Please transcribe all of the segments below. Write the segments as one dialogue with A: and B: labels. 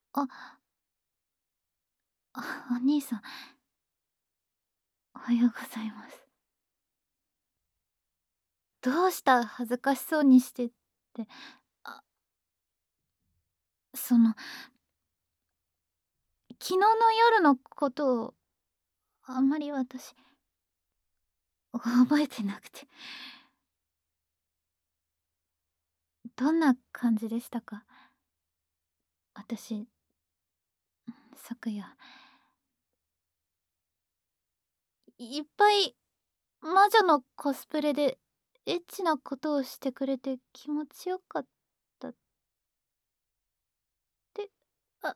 A: あ、お兄さん、おはようございます。どうした恥ずかしそうにしてって、あ、その、昨日の夜のことを、あんまり私、覚えてなくて。どんな感じでしたか？私、昨夜、いっぱい魔女のコスプレでエッチなことをしてくれて気持ちよかったって、あ、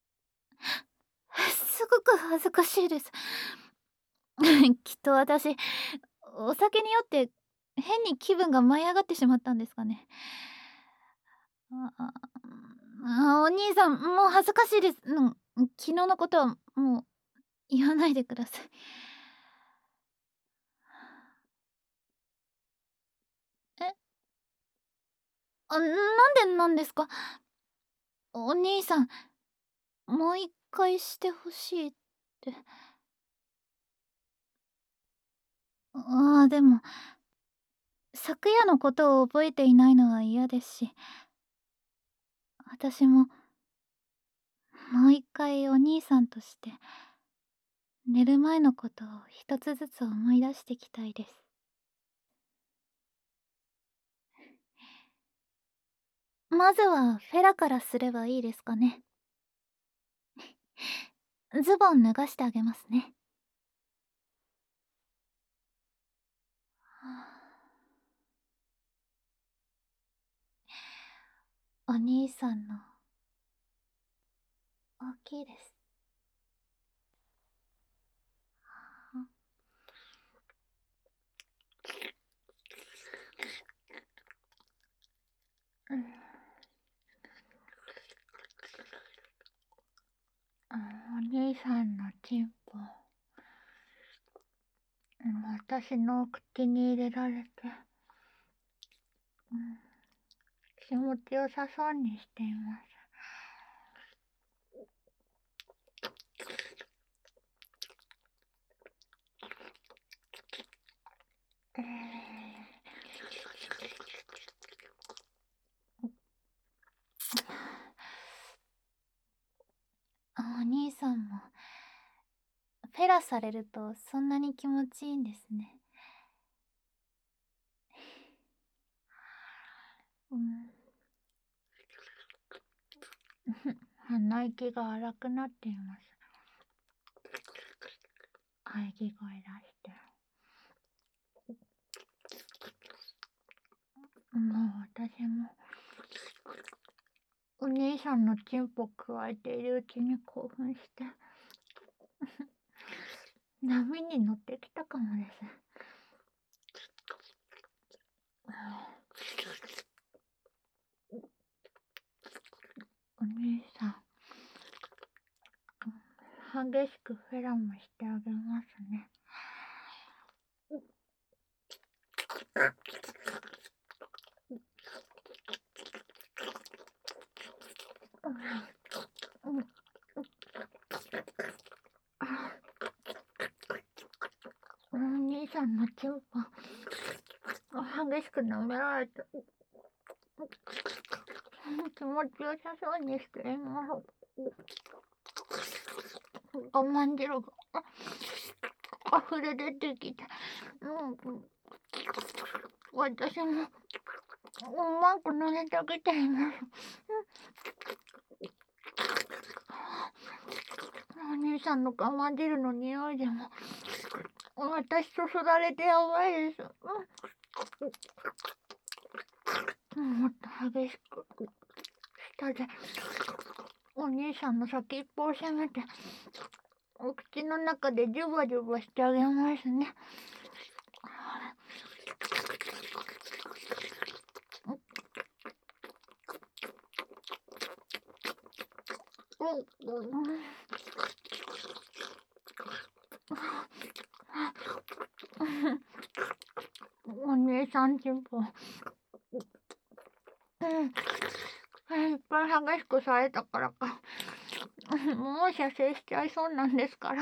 A: すごく恥ずかしいです。きっと私、お酒に酔って変に気分が舞い上がってしまったんですかね。あお兄さん、もう恥ずかしいです。昨日のことはもう言わないでください。え、なんでなんですか？お兄さん、もう一回してほしいって。でも、昨夜のことを覚えていないのは嫌ですし、私ももう一回お兄さんとして寝る前のことを一つずつ思い出していきたいです。まずはフェラからすればいいですかね。ズボン脱がしてあげますね。お兄さんの大きいです。うん、お兄さんのチンポ、私の口に入れられて、うん、気持ちよさそうにしています。えお兄さんもフェラされるとそんなに気持ちいいんですね。うん、鼻息が荒くなっています。喘ぎ声出して。もう私もお兄さんのチンポくわえているうちに興奮して波に乗ってきたかもです。お兄さん、激しくフェラもしてあげますね。お兄さんのチンポ激しく舐められて気持ちよさそうにしています。我慢汁が溢れ出てきて、私もうまく乗せてあげています。お兄さんの我慢汁の匂いでも私とすだれてやばいです。もっと激しく舌でお兄さんの先っぽを攻めてお口の中でジュバジュバしてあげますね。お姉さんチンポ、いっぱい激しくされたからかもう射精しちゃいそうなんですから。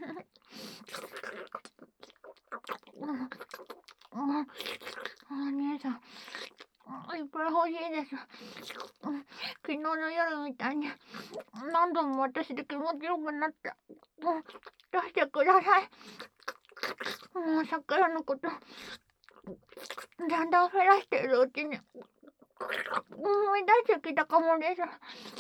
A: お兄さん、いっぱい欲しいです。昨日の夜みたいに何度も私で気持ちよくなった。出してください。もうさっきのことだんだん減らしているうちに思い出してきたかもです。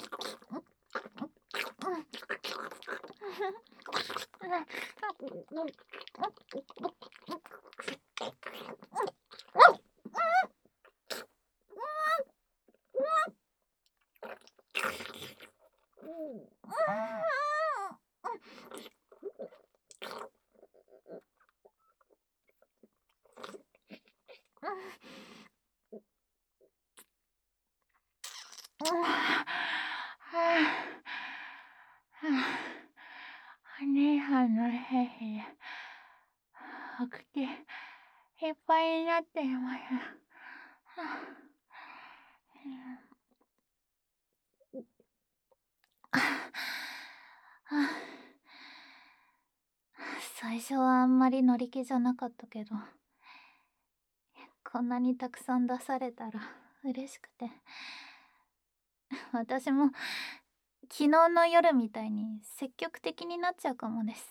A: 姉さんの精子でお口いっぱいになっています。最初はあんまり乗り気じゃなかったけど、こんなにたくさん出されたら嬉しくて、私も昨日の夜みたいに積極的になっちゃうかもです。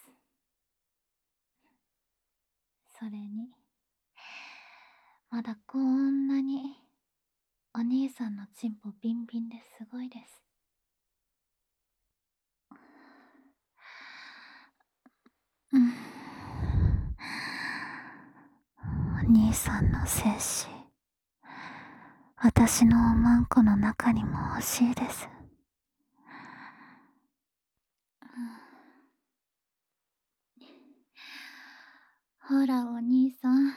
A: それにまだこんなにお兄さんのチンポビンビンですごいです。お兄さんの精子、私のおまんこの中にも欲しいです。ほらお兄さん、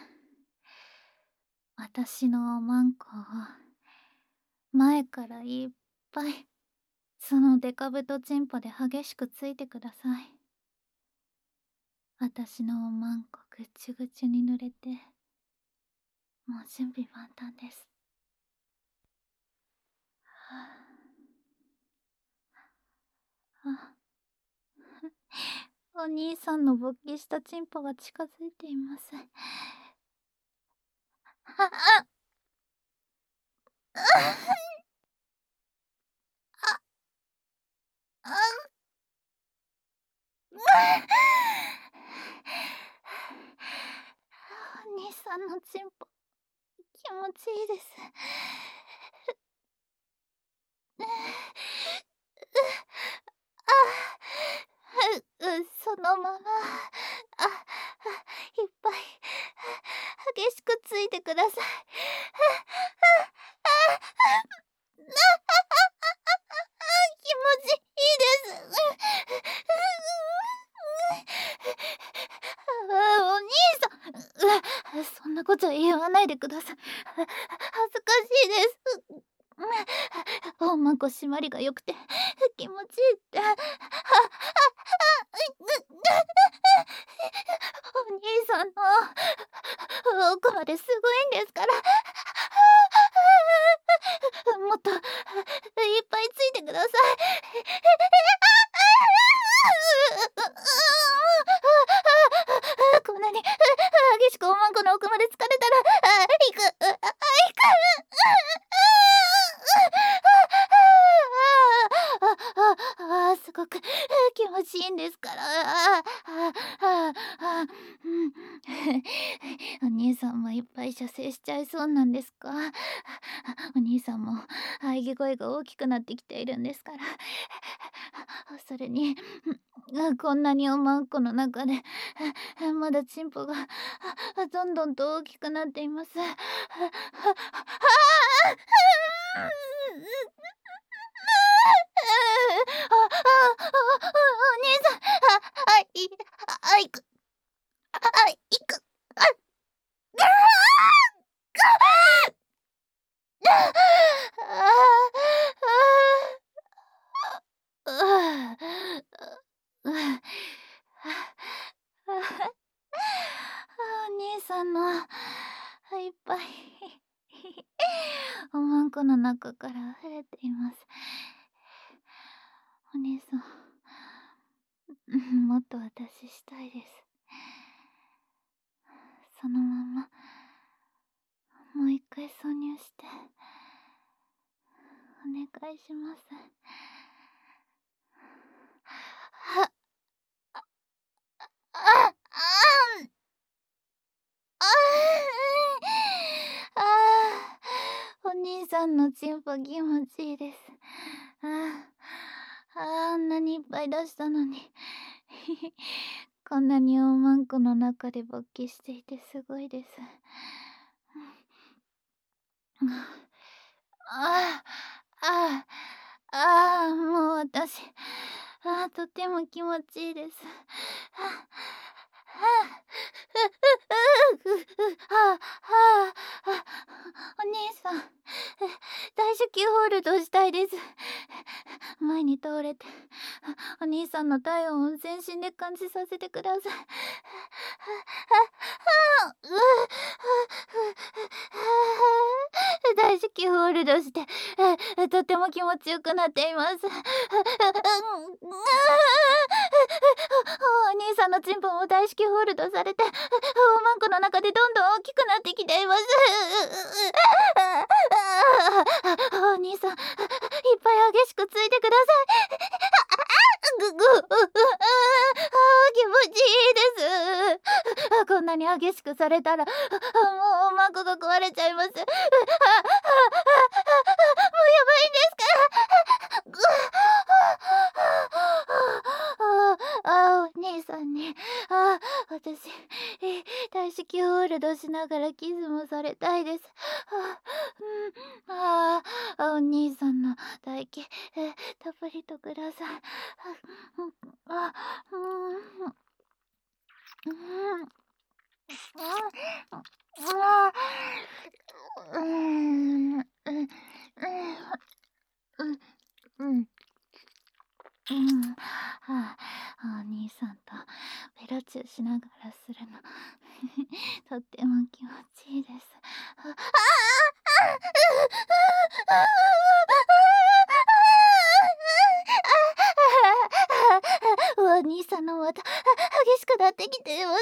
A: 私のおまんこを前からいっぱいそのデカブトチンポで激しくついてください。私のおまんこぐちゅぐちゅに濡れて、もう準備万端です。お兄さんの勃起したチンポが近づいています。お兄さんのチンポ気持ちいいです。そのままいっぱい激しくついてください。気持ちいいです。お兄さん、そんなこと言わないでください。恥ずかしいです。おまんこ締まりが良くて気持ちいいって。お兄さんの奥まですごいんですから。もっといっぱいついてください。こんなに激しくおまんこの奥まで疲れたら行く。すごく気持ちいいんですから。お兄さんもいっぱい射精しちゃいそうなんですか？お兄さんも喘ぎ声が大きくなってきているんですから。それにこんなにおまんこの中でまだチンポがどんどんと大きくなっています。お兄さん、いく、いく、お兄さんのいっぱいおまんこの中から溢れています。お兄さん。 もっと私したいです。そのままもう一回挿入してお願いします。はあああああ、お兄さんのチンポ気持ちいいです。ああんなにいっぱい出したのにこんなに大まんこの中で勃起していてすごいです。ああああ、もう私、とても気持ちいいです。はあはあお兄さん、大至急ホールドしたいです。前に倒れて、お兄さんの体温を全身で感じさせてください。大至急ホールドして、とても気持ちよくなっています。お兄さんのチンポも大至急ホールドされて、おまんこの中でどんどん大きくなってきています。お兄さん、いっぱい激しくついてください。気持ちいいです。こんなに激しくされたら、もうおまんこが壊れちゃいます。もうやばいんですか？お兄さんに、私、大至急ホールドしながらキスもされたいです。お兄さんの唾液、たっぷりとください。あ、うん、うん、うん、うん、うん、うん、うん、お兄さんとベロチューしながらするのとっても気持ちいいです。お兄さんのまた激しくなってきています。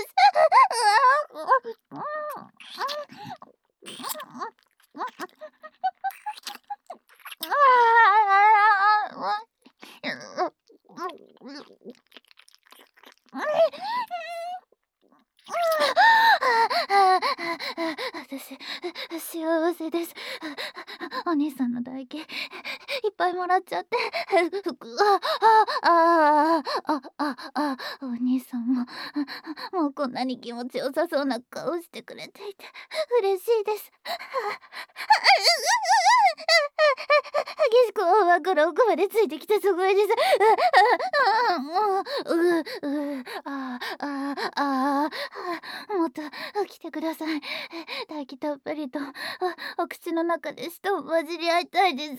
A: 私、幸せです。お兄さんの唾液、いっぱいもらっちゃって。お兄さんも、もうこんなに気持ちよさそうな顔してくれていて、嬉しいです。激しく大枠から奥までついてきてすごいです。もっと来てください。唾液たっぷりとお口の中で舌を混じり合いたいです。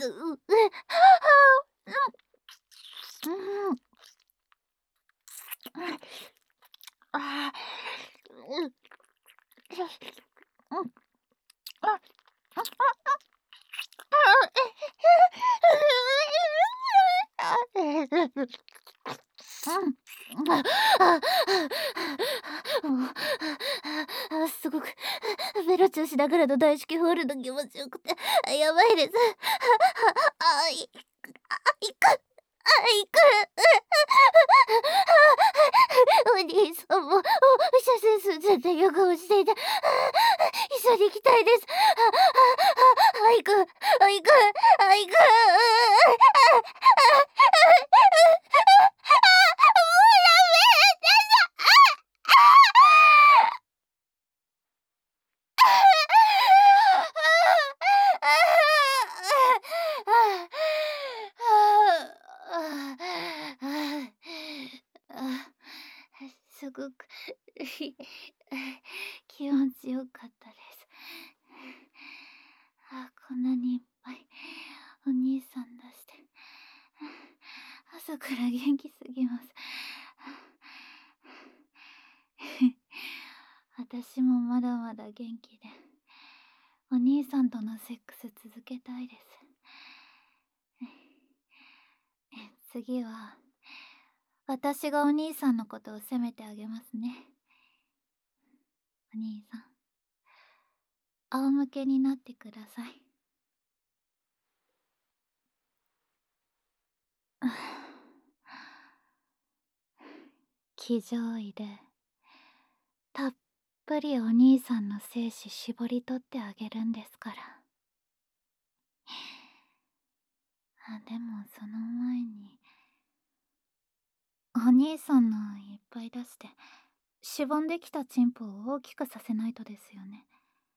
A: あーうんうんあすごくベロチューしながらの大至急ホールド気持ちよくてやばいです。いくいくお兄さんも写真進んで横顔していて一緒に行きたいです。行く行く行くすごく気持ちよかったです。こんなにいっぱいお兄さん出して朝から元気すぎます。私もまだまだ元気でお兄さんとのセックス続けたいです。次は私がお兄さんのことを責めてあげますね。お兄さん、仰向けになってください。騎乗位でたっぷりお兄さんの精子絞り取ってあげるんですから。でもその前にお兄さんのいっぱい出してしぼんできたチンポを大きくさせないとですよね。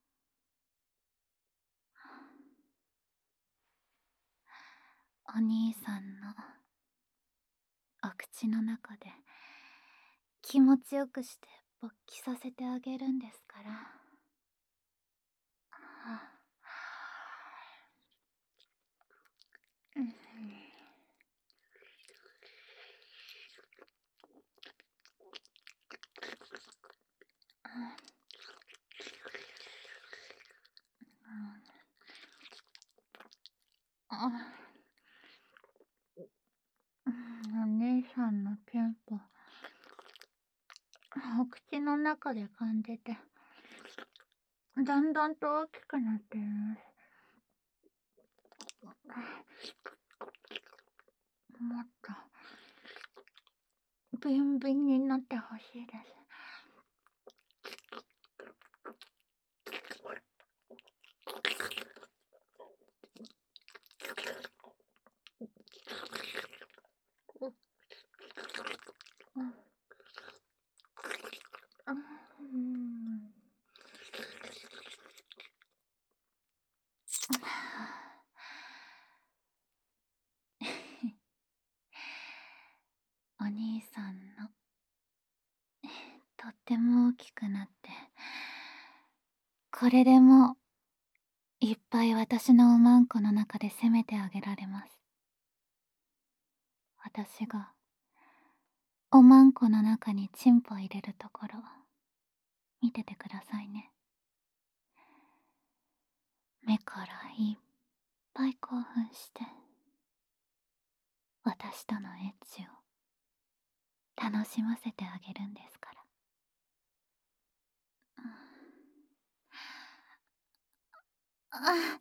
A: お兄さんのお口の中で気持ちよくして勃起させてあげるんですから。うん、お姉さんのチンポお口の中で噛んでてだんだんと大きくなっています。もっとビンビンになってほしいです。お兄さんのとっても大きくなってこれでもういっぱい私のおまんこの中で攻めてあげられます。私がおまんこの中にチンポ入れるところ見ててくださいね。目からいっぱい興奮して私とのエッチを楽しませてあげるんですから。あ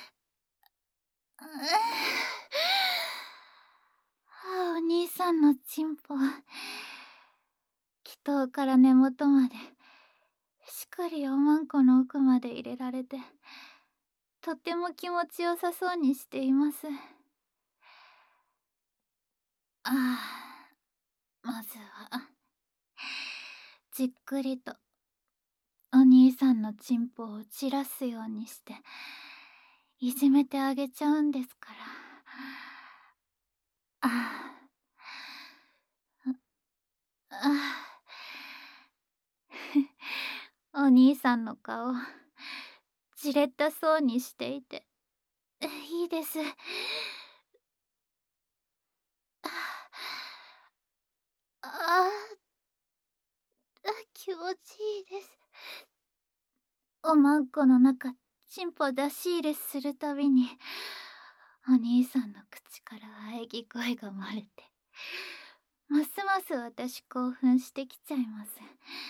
A: お兄さんのチンポ気頭から根元までしっかりおまんこの奥まで入れられてとっても気持ちよさそうにしています。まずはじっくりとお兄さんのチンポを散らすようにしていじめてあげちゃうんですから。お兄さんの顔じれったそうにしていていいです。気持ちいいです。おまんこの中チンポ出し入れするたびにお兄さんの口から喘ぎ声が漏れてますます私興奮してきちゃいます。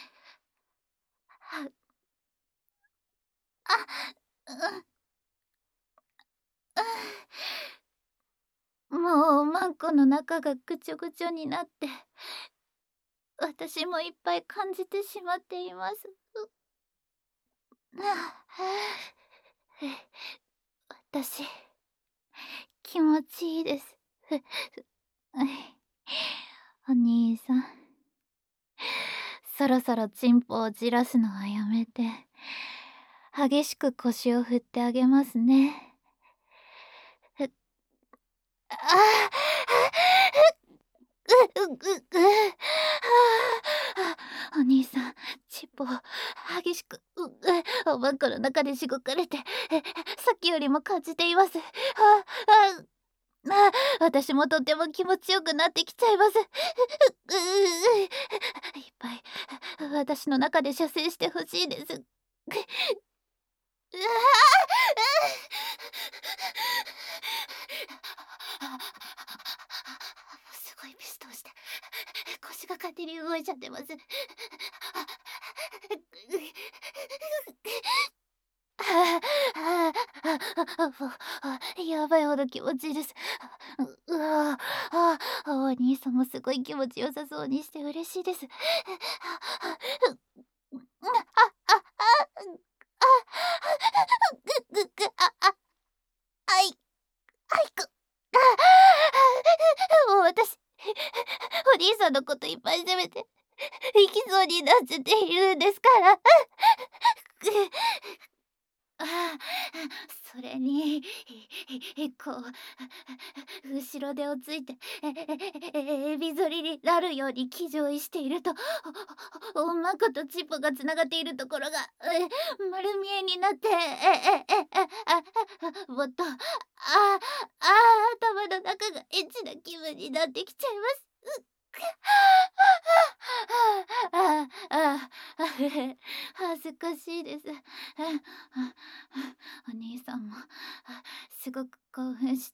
A: もうおまんこの中がぐちょぐちょになって私もいっぱい感じてしまっています。私気持ちいいです。お兄さんそろそろチンポをじらすのはやめて激しく腰を振ってあげますね。お兄さんチンポ激しくおまんこの中でしごかれてさっきよりも感じています。私もとっても気持ちよくなってきちゃいます。いっぱい私の中で射精してほしいです。すごいピストンしてが勝手に動いちゃってます。やばいほど気持ちいいです。うわお兄さんもすごい気持ちよさそうにして嬉しいです。あい、あいく。もう私、お兄さんのこといっぱい責めて、行きそうになっちゃっているんですから。それに、こう、後ろ手をついて、エビ反りになるように騎乗位していると、おまことチッポがつながっているところが、丸見えになって、もっと、頭の中がエッチな気分になってきちゃいます。ああ恥ずかしいです。お兄さんもすごく興奮して、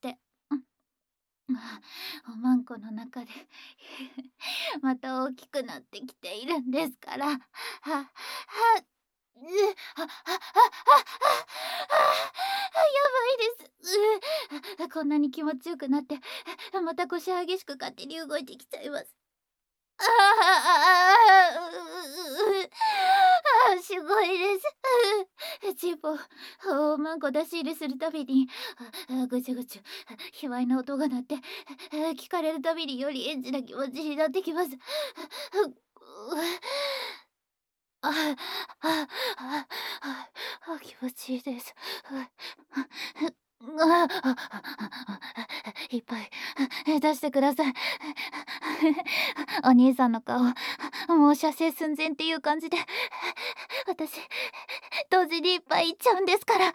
A: おまんこの中でまた大きくなってきているんですから。は、は、う、は、は、は、は、やばいです。こんなに気持ちよくなって、また腰激しく勝手に動いてきちゃいます。すごいです。チンポ、マンコ出し入れするたびに、ぐちゅぐちゅ、卑猥な音が鳴って、聞かれるたびによりエッチな気持ちになってきます。あああ気持ちいいです。いっぱい出してください。お兄さんの顔、もう射精寸前っていう感じで、私、同時にいっぱいいっちゃうんですから。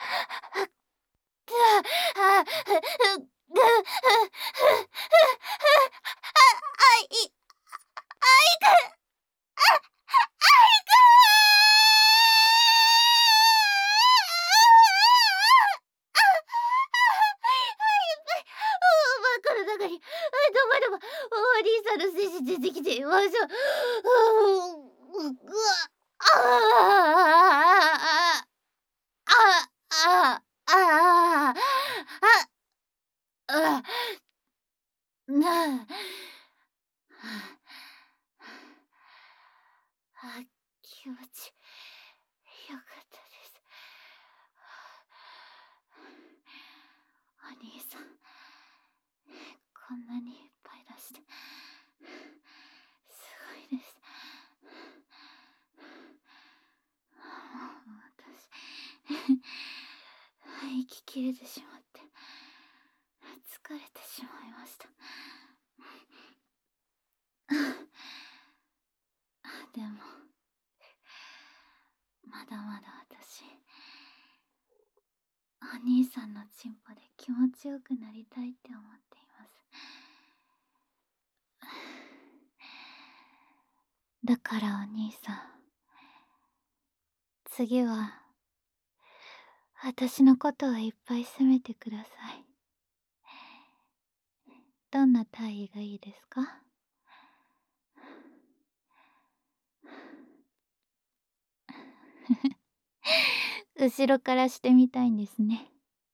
A: この中に、どこでもお兄さんの精子出てきています。うわ、ああああああな気持ちよかったです。お兄さん、こんなにいっぱい出して、すごいです。もう私、息切れてしまって、疲れてしまいました。でも、まだまだ私、お兄さんのチンポで気持ちよくなりたいって思っています。だからお兄さん、次は私のことをいっぱい責めてください。どんな体位がいいですか？後ろからしてみたいんですね。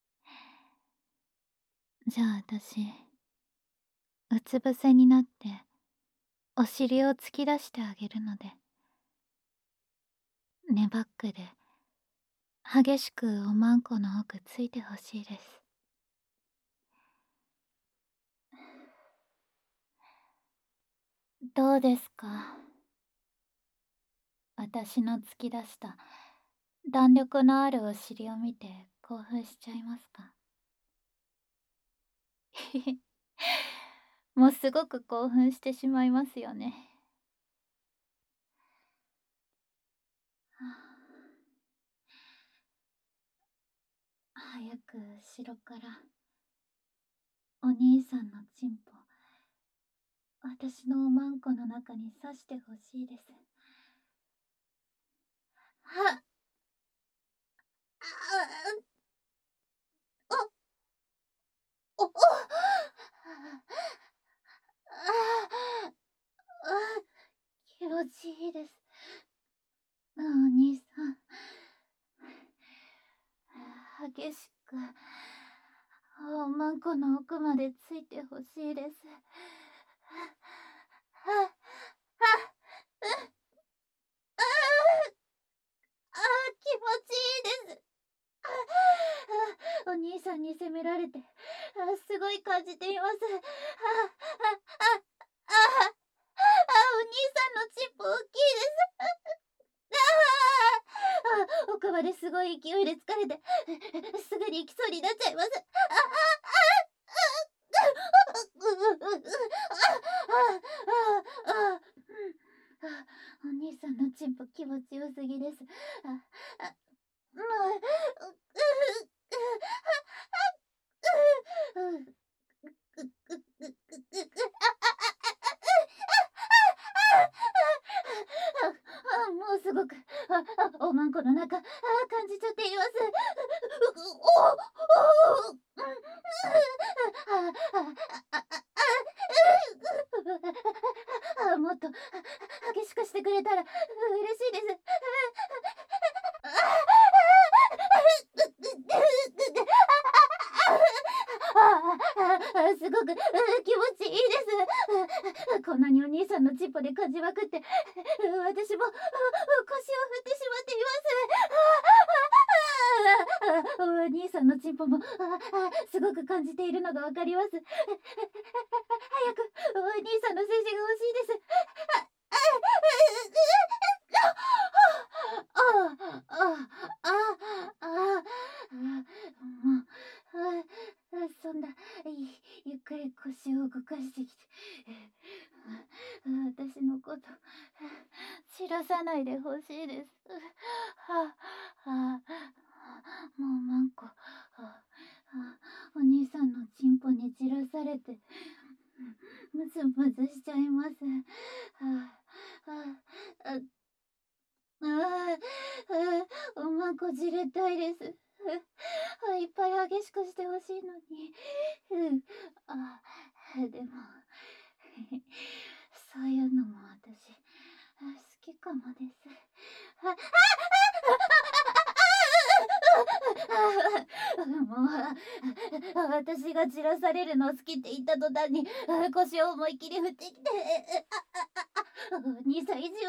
A: じゃあ私、うつ伏せになってお尻を突き出してあげるので、ネバックで激しくおまんこの奥ついてほしいです。どうですか？私の突き出した弾力のあるお尻を見て興奮しちゃいますか？もうすごく興奮してしまいますよね。は早く後ろからお兄さんのチンポ、私のおまんこの中に刺してほしいです。はっ、あお、お、ああ、 持ちいいです。お兄さん、激しくおまんこの奥までついてほしいです。は、は、気持ちいいです。お兄さんに責められて、すごい感じています。お兄さんのチンポ大きいです。奥まですごい勢いで疲れて、すぐに行きそうになっちゃいます。お兄さんのチンポ気持ちよすぎです。もうすごく、おまんこの中、感じちゃっています。もっと激しくしてくれたら嬉しいです。すごく気持ちいいです。こんなにお兄さんのチッポで感じまくって、私も腰を振ってしまっています。お兄さんのチンポもすごく感じているのがわかります。早くお兄さんの精子が欲しいです。そんなゆっくり腰を動かしてきて、私のこと知らさないでほしいです。もうマンコ、お兄さんのチンポに散らされてムズムズしちゃいます。おまんこじれたいです。いっぱい激しくしてほしいのに。でもそういうのも私好きかもです。もう私が散らされるの好きって言った途端に腰を思いっきり振ってきて、2歳児悪です。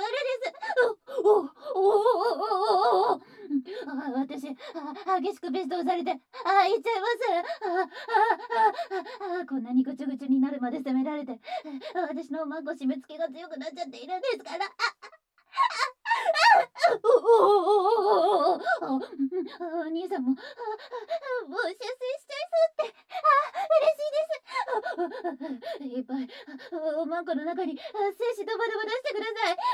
A: 私激しくベストをされて言っちゃいます。こんなにぐちゅぐちゅになるまで責められて、私のマンコ締め付けが強くなっちゃっているんですから。お兄さんももう射精しちゃいそうって、嬉しいです。いっぱいおまんこの中に精子ドバドバ出してください。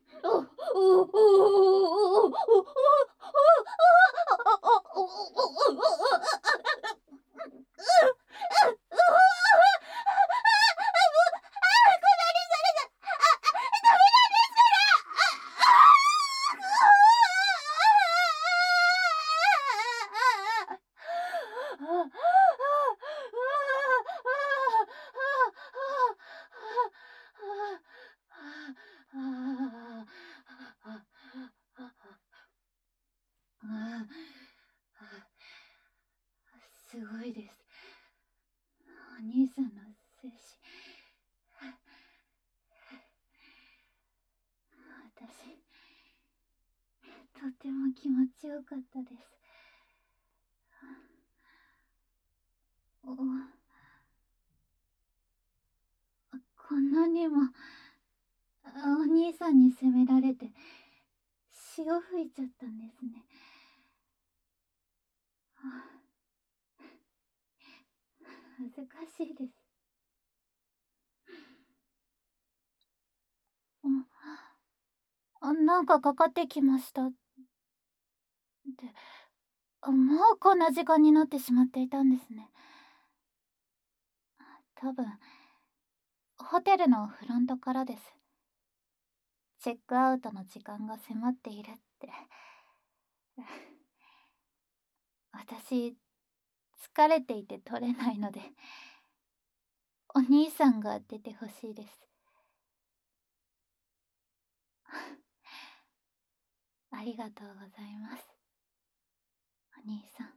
A: すごいです。お兄さんの精子、私とても気持ちよかったです。こんなにもお兄さんに責められて潮吹いちゃったんですね。恥ずかしいです。なんかかかってきました。もうこんな時間になってしまっていたんですね。多分ホテルのフロントからです。チェックアウトの時間が迫っているって。私疲れていて取れないので、お兄さんが出てほしいです。 ありがとうございます。お兄さん、